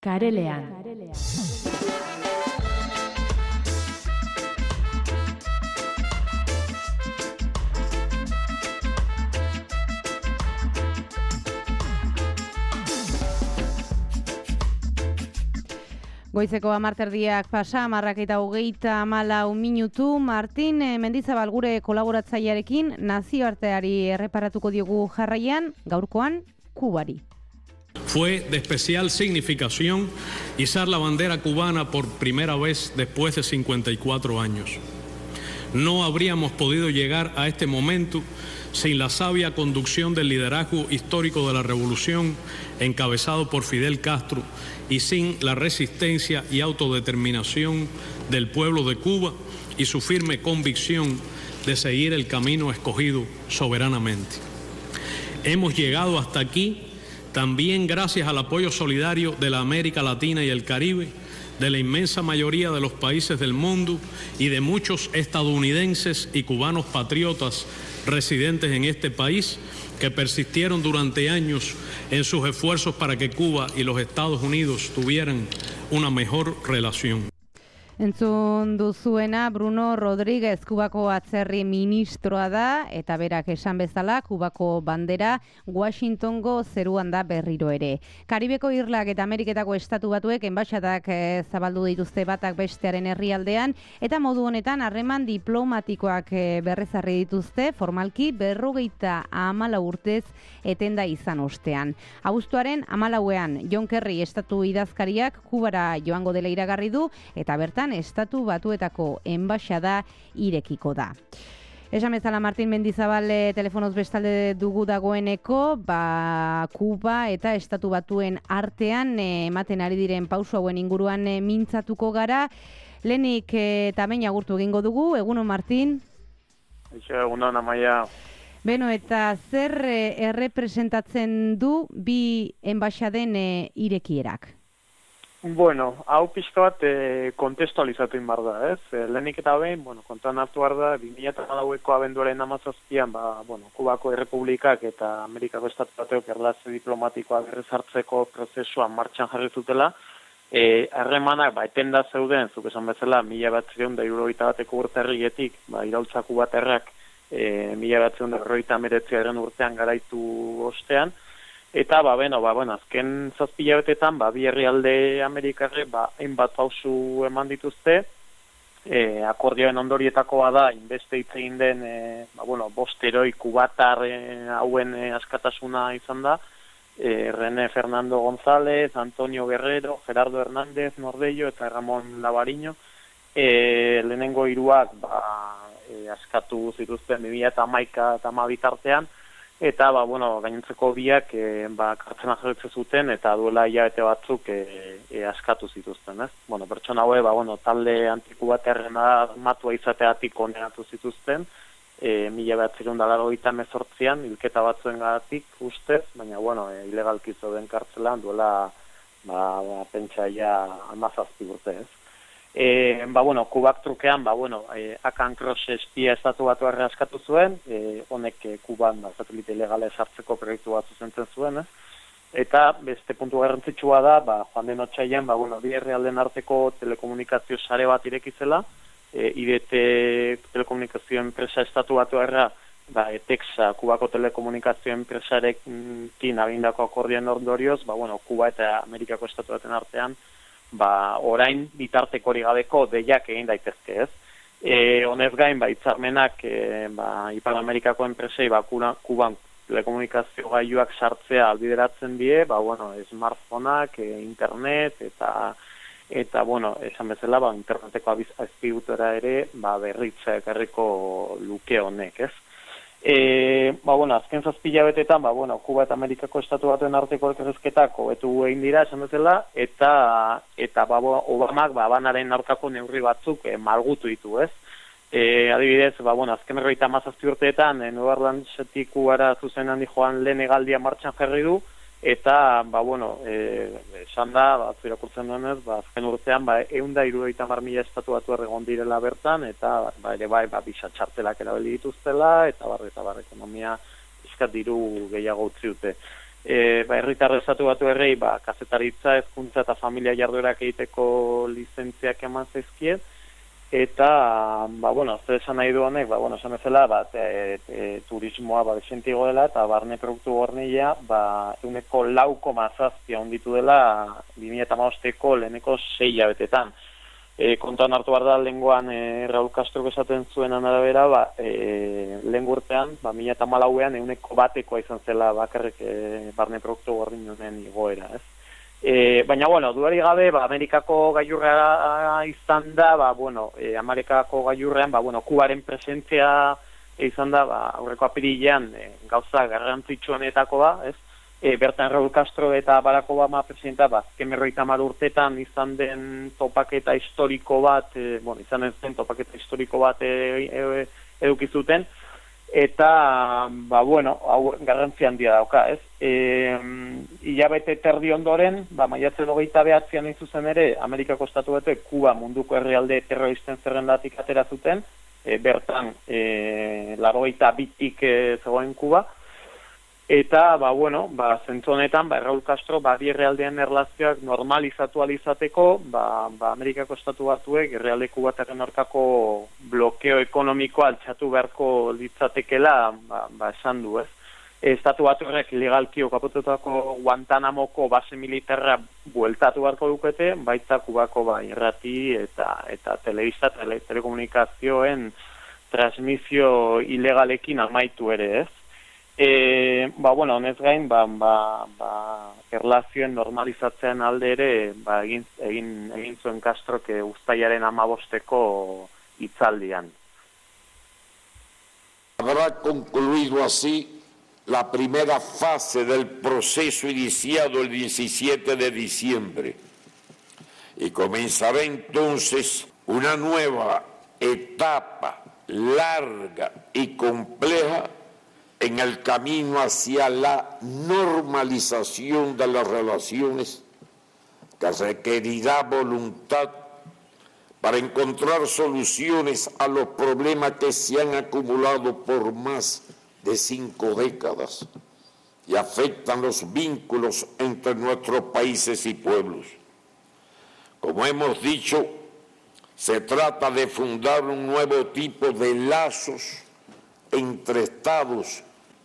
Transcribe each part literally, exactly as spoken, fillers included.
Karelean. Goizeko hamarterdiak pasa, hamarrak eta hogeita hamalau minutu. Martin Mendizabal gure kolaboratzailearekin nazioarteari erreparatuko diogu jarraian, gaurkoan Kubari. Fue de especial significación izar la bandera cubana por primera vez después de cincuenta y cuatro años. No habríamos podido llegar a este momento sin la sabia conducción del liderazgo histórico de la revolución encabezado por Fidel Castro y sin la resistencia y autodeterminación del pueblo de Cuba y su firme convicción de seguir el camino escogido soberanamente. Hemos llegado hasta aquí también gracias al apoyo solidario de la América Latina y el Caribe, de la inmensa mayoría de los países del mundo y de muchos estadounidenses y cubanos patriotas residentes en este país que persistieron durante años en sus esfuerzos para que Cuba y los Estados Unidos tuvieran una mejor relación. Entzun duzuena Bruno Rodríguez Kubako atzerri ministroa da eta berak esan bezala Kubako bandera Washingtongo zeruan da berriro ere. Karibeko irlak eta Ameriketako estatu batuek enbaixadak e, zabaldu dituzte batak bestearen herrialdean eta modu honetan harreman diplomatikoak e, berrezarri dituzte formalki berrogeita hamalau urtez etenda izan ostean. Abuztuaren hamalauean John Kerry estatu idazkariak Kubara joango dela iragarri du eta bertan estatu batuetako enbaxada irekiko da. Esan bezala Martin Mendizabal telefonoz bestalde dugu dagoeneko, ba, Kuba eta estatu batuen artean eh, ematen ari diren pauso hauen inguruan eh, mintzatuko gara. Lehenik eh, eta behin agurtu egingo dugu, egunon Martin? Eixo, egunon Amaia. Beno, eta zer eh, errepresentatzen du bi enbaxaden eh, irekierak? Bueno, hau pixka bat e, kontestualizatu inbar da, ez? E, lehenik eta behin, bueno, kontuan hartu behar da, bi mila hamalaueko abenduaren hamazazpian, ba, bueno, Kubako Errepublikak eta Amerikako Estatu Batuek erlazio diplomatikoa berrezartzeko prozesuan martxan jarri zutela, e, harremanak, ba, etenda zeuden, zuk esan bezala, mila batzireun da hirurogeita bateko urte herrietik, ba, iraultza Kubaterrak, e, mila batzireun da hirurogeita hemeretziaren urtean garaitu ostean, eta, ba, bueno, ba, bueno, azken zazpila betetan, ba, bi herrialde Amerikarre, ba, hainbat pausu eman dituzte, e, akordioen ondorietakoa da, inbeste hitz egin den, e, ba, bueno, bost heroi kubatar e, hauen e, askatasuna izan da, e, René Fernando González, Antonio Guerrero, Gerardo Hernández Nordello eta Ramón Lavariño, e, lehenengo hiruak, ba, e, askatu zituzten bi mila hamaika eta hamabi tartean, eta ba, bueno, gainontzeko biak e, ba, kartzena jarritze zuten eta duela hilabete batzuk e, e, askatu zituzten, ez? Bueno, pertsona haue, ba, bueno, talde antikubaterrena matua izateatik kondenatu zituzten, e, mila behatzireun da laurogeita hemezortzian, hilketa batzuengatik ustez, baina, bueno, e, ilegalki zeuden kartzelan duela, ba, ba pentsaia hamazazpi urte, ez? E, ba, bueno, Kubak trukean, ba, bueno, e, Akan Cross espia estatu batu askatu zuen, e, honek e, Kuban, ba, satelite ilegale sartzeko proiektu bat zuzentzen zuen, ez? Eta beste puntu garrantzitsua da, ba, joan den otsailean, ba, bueno, bi herrialden arteko telekomunikazio sare bat irekizela, e, I D T telekomunikazio enpresa estatu batu erra, ba, Etexa, Kubako telekomunikazio enpresarekin agindako akordioen ondorioz, ba, bueno, Kuba eta Amerikako estatu baten artean, ba, orain bitarteko hori gabeko deiak egin daitezke, ez? E, honez gain, ba, hitzarmenak e, ba, Ipar Amerikako enpresei ba, Kuban telekomunikazio gailuak sartzea albideratzen die, ba, bueno, smartphoneak, e, internet, eta, eta bueno, esan bezala, ba, interneteko azpigutera ere, ba, berritza ekarriko luke honek, ez? E, ba, bueno, azken zazpila betetan, ba, bueno, Kuba eta Amerikako estatu batuen arteko elkarrizketak hobetu egin dira, esan bezala, eta, eta ba, Obamak ba, banaren aurkako neurri batzuk e, malgutu ditu, ez? E, adibidez, ba, bueno, azken erroita hamazazpi urteetan, e, Nueva Orleansetik Kubara zuzen handi joan lehen hegaldia martxan jarri du, eta, ba, bueno, e, esan da, ba, irakurtzen duenez, ba, azken urtean, ba, ehun eta hirurogeita hamar mila estatu batu egon direla bertan, eta, ba, ere bai, ba, bisa txartelak erabili dituztela, eta bar, eta bar, ekonomia pixkat diru gehiago utzi dute. e, ba, herritar estatu batu errei, ba, kazetaritza, hezkuntza eta familia jarduerak egiteko lizentziak eman zaizkiet, eta, ba, bueno, zer esan nahi du honek, ba, bueno, esan bezala, ba, te, te, turismoa, ba, desentigo dela, eta barne produktu gornila, ba, eguneko lauko mazazpia onditu dela, bi mila hamabosteko leheneko sei jabetetan. E, kontuan hartu behar da, lehengoan e, Raul Castrok esaten zuenan arabera, ba, e, lehen urtean, ba, mila eta malauean, eguneko batekoa izan zela bakarrik e, barne produktu gorninen igoera, ez? E, baina, bueno, duari gabe, ba, Amerikako gailurra izan da, ba, bueno, e, Amerikako gailurrean, ba, bueno, Kubaren presentzia izan da, ba, aurreko apirilean e, gauza garrantzitsuenetako ba, ez? E, bertan Raul Castro eta Barack Obama presidenta, ba, kemerroita hamar urtetan izan den topaketa historiko bat, e, bueno, izan den topaketa historiko bat e, e, edukizuten, eta, ba, bueno, hau garrantzi handia dauka, ez? E, hilabete terdi ondoren, ba, maiatzen hogeita behatzean zuzen ere, Amerikako estatu bate, Kuba munduko herrialde terroristen zerrendatik atera zuten, e, bertan, e, laurogeita bitik e, zegoen Kuba, eta, ba, bueno, ba, zentzu honetan, ba, Raul Castro, ba, bi herrialdeen erlazioak normalizatu alizateko, ba, ba, Amerikako estatu batuek, herrialde kubataren aurkako blokeo ekonomikoa altxatu beharko litzatekela, ba, ba, esan du, ez? Estatu batuek ilegalki okapotutako Guantanamoko base militarra bueltatu beharko dukete, baita Kubako, ba, irrati eta, eta telebista, tele, telekomunikazioen transmisio ilegalekin amaitu ere, ez? E, ba, bueno, honez gain, ba, ba, ba, erlazioen normalizatzean alde ere, ba, egin, egin, egin zuen Castrok uztailaren hamabosteko hitzaldian. Habrá concluido así la primera fase del proceso iniciado el diecisiete de diciembre y comenzará entonces una nueva etapa larga y compleja en el camino hacia la normalización de las relaciones, que requerirá voluntad para encontrar soluciones a los problemas que se han acumulado por más de cinco décadas y afectan los vínculos entre nuestros países y pueblos. Como hemos dicho, se trata de fundar un nuevo tipo de lazos entre estados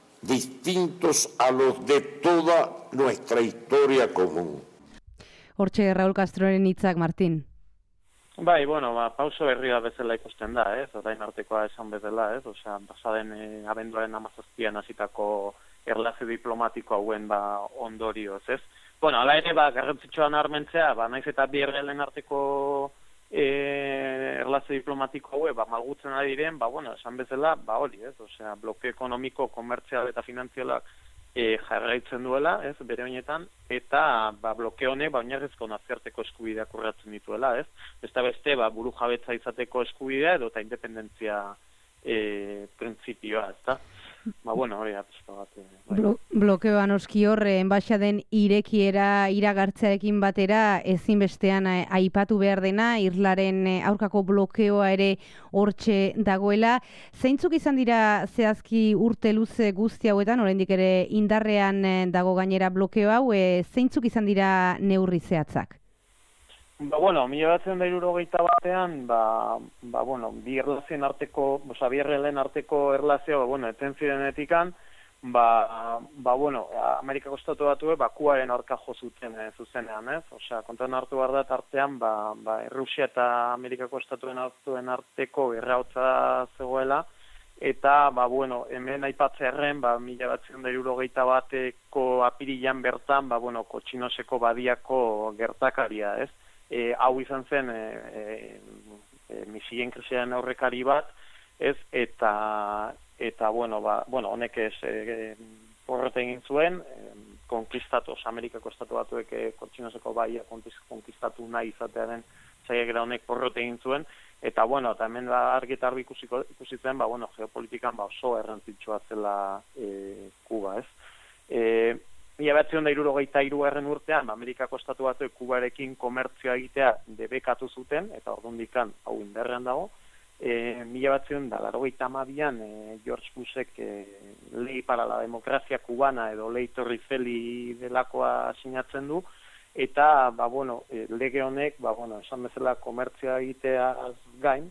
distintos a los de toda nuestra historia común. Hortxe Raul Castroren hitzak, Martin. Bai, bueno, ba, pauso berri da bezala ikusten da, ez? Orain artekoa esan bezala, ez? Osea, pasaden e, abenduaren hamazazpian hasitako erlazio diplomatiko hauen ba ondorioz, ez? Bueno, hala ere, ba, garrantzitsuan armentzea, ba, naiz eta bi herrialdeen arteko E, erlazio diplomatiko haue, ba, malgutzen ari diren, ba, bueno, esan bezala, ba, hori, ez, osea, bloke ekonomiko, komertzial eta finantzialak e, jarraitzen duela, ez, bere honetan, eta, ba, bloke honek, ba, oinarrizko nazioarteko eskubideak urratzen dituela, ez, beste beste, ba, buru jabetza izateko eskubidea edo eta independentzia e, printzipioa, ez da? Ba, bueno, hori da, pizka bat. Bai. Blo blokeoan oski horre, enbaixaden irekiera iragartzearekin batera, ezinbestean aipatu behar dena, Irlaren aurkako blokeoa ere hortxe dagoela. Zeintzuk izan dira zehazki urte luze guzti hauetan, oraindik ere indarrean dago gainera blokeo hau, e, zeintzuk izan dira neurri zehatzak? Ba, bueno, mila batzen da hirurogeita batean, ba, ba, bueno, bi erlazioen arteko, oza, bi errelen arteko erlazioa, ba, bueno, eten zirenetikan, ba, ba, bueno, Amerikako estatu batue, ba, Kubaren aurka jo zuten e, zuzenean, ez? Osea, kontuan hartu behar da tartean, ba, ba, Errusia eta Amerikako estatuen hartuen arteko errautza zegoela, eta, ba, bueno, hemen aipatzearen, ba, mila batzen da hirurogeita bateko apirilan bertan, ba, bueno, Kotxinoseko badiako gertakaria, ez? E, hau izan zen e, e, e, misigien krisiaren aurrekari bat, ez, eta, eta bueno, ba, bueno, honek ez e, porrote egin zuen, e, konkistatu, Amerikako estatu batuek e, Kotxinoseko baia konkistatu nahi izatearen saiakera honek porrote egin zuen, eta, bueno, eta hemen da argi eta argi ikusitzen, ba, bueno, geopolitikan ba, oso errantzitsua zela e, Kuba, ez. E, Mila batzion da hirurogeita hirugarren urtean, Amerikako estatu batuek Kubarekin komertzioa egitea debekatu zuten, eta ordundikan hau indarrean dago, E, mila batzen da, laurogeita hamabian e, George Bushek e, Ley para la Democracia Cubana edo Ley Torricelli delakoa sinatzen du, eta ba, bueno, e, lege honek, ba, bueno, esan bezala komertzioa egiteaz gain,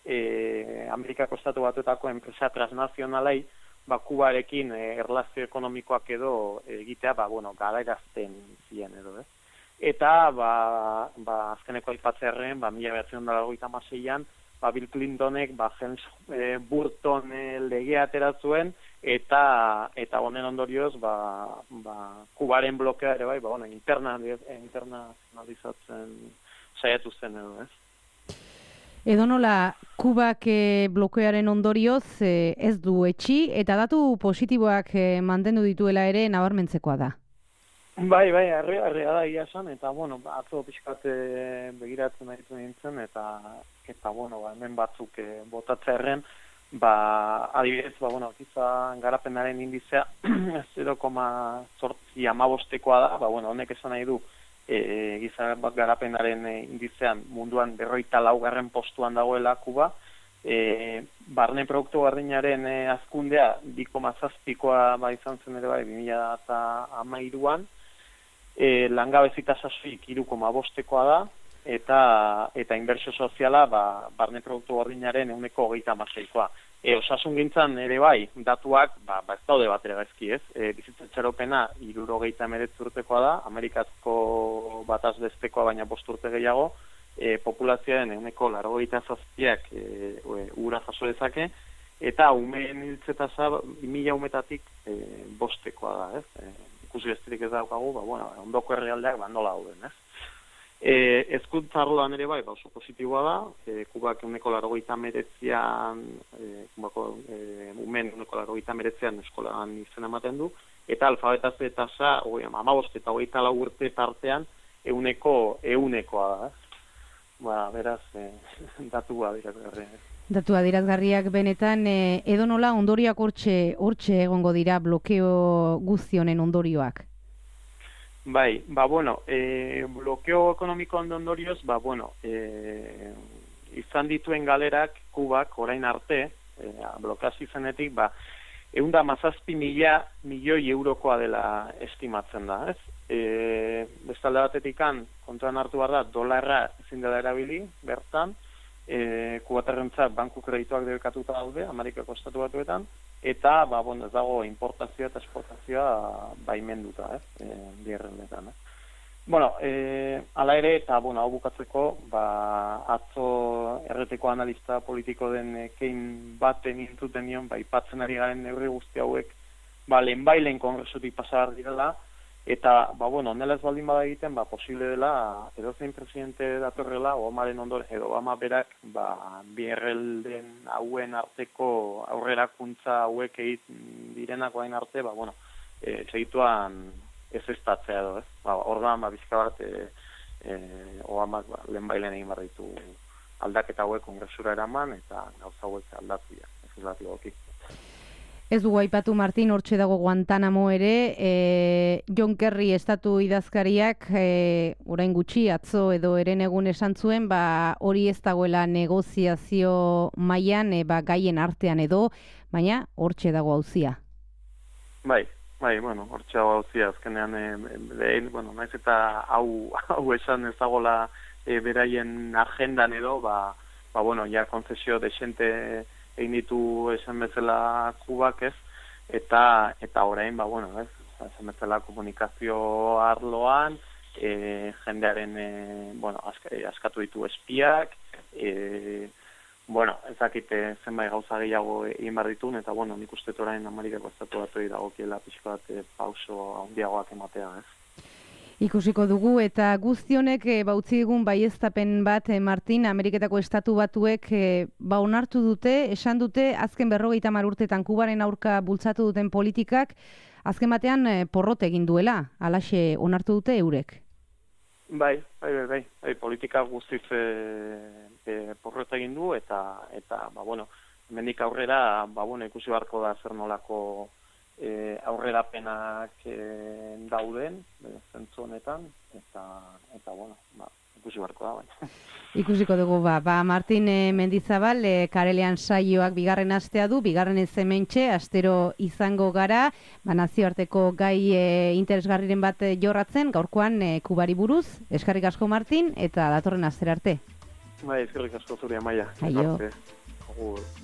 e, Amerikako Estatu Batuetako enpresa transnazionalei, ba, Kubarekin e, erlazio ekonomikoak edo egitea, ba, bueno, garaerazten ziren edo, eh? Eta, ba, ba, azkeneko aipatzearen, ba, mila bederatziehun eta laurogeita hamaseian, ba, Bill Clintonek, ba, James e, Burton e, legea atera zuen, eta eta honen ondorioz, ba, ba, Kubaren blokea ere bai, ba, bueno, interna, internazionalizatzen saiatu zen edo, ez? Edo nola, Kubak e, blokearen ondorioz e, ez du etxi, eta datu positiboak e, mantendu dituela ere nabarmentzekoa da. Bai, bai, arrea, arrea da ia esan, eta, bueno, atzo pixkat begiratzen nahi nintzen, eta, eta bueno, ba, hemen batzuk e, botatzearen, ba, adibidez, ba, bueno, kiza garapenaren indizea zero koma zortzi hamabostekoa da, ba, bueno, honek esan nahi du, e, giza garapenaren indizean munduan berrogeita laugarren postuan dagoela Kuba, e, barne produktu gardinaren e, azkundea bi koma zazpikoa ba, izan zen ere bai, bi mila hamairuan, E, langabezi tasasuik hiru koma bostekoa da, eta eta inbertsio soziala ba, barne produktu gordinaren ehuneko hogeita hamaseikoa. E, osasungintzan ere bai, datuak ba, ba ez daude bat ere gaizki, ez? E, bizitza itxaropena hirurogeita hemeretzi urtekoa da, Amerikazko bataz bestekoa baina bost urte gehiago, e, populazioaren ehuneko laurogeita zazpiak e, ura jaso dezake, eta umeen hiltze tasa mila umetatik e, bostekoa da, ez? E, ikusi besterik ez daukagu, ba, bueno, ondoko herrialdeak ba, nola dauden, ez? E, ezkuntza arloan ere bai, ba, oso positiboa da, e, Kubak euneko laurogeita hemeretzian, e, Kubako e, umen euneko laurogeita hemeretzian eskolan izena ematen du, eta alfabetazio tasa, hamabost eta hogeita lau urte tartean, euneko eunekoa da, ez? Ba, beraz, e, datua dirazgarria, ez? Datu adierazgarriak benetan, e, edo nola ondorioak hortxe, hortxe egongo dira blokeo guzti honen ondorioak? Bai, ba, bueno, e, blokeo ekonomiko ondorioz, ba, bueno, e, izan dituen galerak Kubak orain arte, e, blokazio izanetik, ba, ehun eta hamazazpi mila milioi eurokoa dela estimatzen da, ez? E, bestalde batetikan, kontuan hartu behar da, dolarra ezin dela erabili, bertan, E, kubatarrentzat banku kredituak debekatuta daude, Amerikako Estatu Batuetan, eta ba, bueno, ez dago importazioa eta esportazioa baimenduta, ez, e, bierrendetan. Eh? Bueno, e, ala ere, eta bueno, hau bukatzeko, ba, atzo erreteko analista politiko den kein baten intzuten nion, ba, ipatzen ari garen neurri guzti hauek, ba, lehenbailen kongresutik pasar direla, eta, ba, bueno, nela ez baldin bada egiten, ba, posible dela, edozein presidente datorrela, Obamaren ondoren, edo Obama berak, ba, bi herrelden hauen arteko aurrerakuntza hauek egiten direnak orain arte, ba, bueno, e, segituan ez estatzea edo, ez? Ba, orduan, ba, bizka bat, e, e, Obama ba, lehenbailen egin behar ditu aldaketa hauek kongresura eraman, eta gauza hauek aldatu ja, ez bat logoki. Ez dugu aipatu, Martin, hortxe dago Guantanamo ere, e, John Kerry estatu idazkariak e, orain gutxi atzo edo eren egun esan zuen, ba, hori ez dagoela negoziazio mailan e, ba, gaien artean edo, baina hortxe dago auzia. Bai, bai, bueno, hortxe dago auzia, azkenean, e, lehen, bueno, naiz eta hau, hau esan ez dagoela e, beraien agendan edo, ba, ba bueno, ja konzesio desente egin ditu esan bezala Kubak, ez, eta eta orain, ba, bueno, ez, esan bezala komunikazio arloan, e, jendearen, e, bueno, ask, askatu ditu espiak, e, bueno, ezakite zenbait gauza gehiago egin behar ditun, eta, bueno, nik uste orain Amerikako Estatu Batuei dagokiela pixka bat e, pauso handiagoak ematea, ez. Ikusiko dugu, eta guzti honek e, bautzi digun baieztapen bat, e, Martin, Ameriketako Estatu Batuek e, ba onartu dute, esan dute, azken berrogeita hamar urtetan Kubaren aurka bultzatu duten politikak, azken batean e, porrot egin duela, halaxe onartu dute eurek. Bai, bai, bai, bai, bai politika guztiz e, e, porrot egin du, eta, eta ba, bueno, hemendik aurrera, ba, bueno, ikusi beharko da zer nolako E, aurrerapenak e, dauden, e, zentzu honetan, eta, eta bueno, ba, ikusi ikusi barko da, baina. Ikusiko dugu, ba, ba Martin e, Mendizabal, e, Karelean saioak bigarren astea du, bigarren ez hementxe, astero izango gara, ba, nazioarteko gai e, interesgarriren bat e, jorratzen, gaurkoan e, Kubari buruz, eskerrik asko Martin, eta datorren astera arte. Bai, eskerrik asko zure Amaia. Aio. Agur.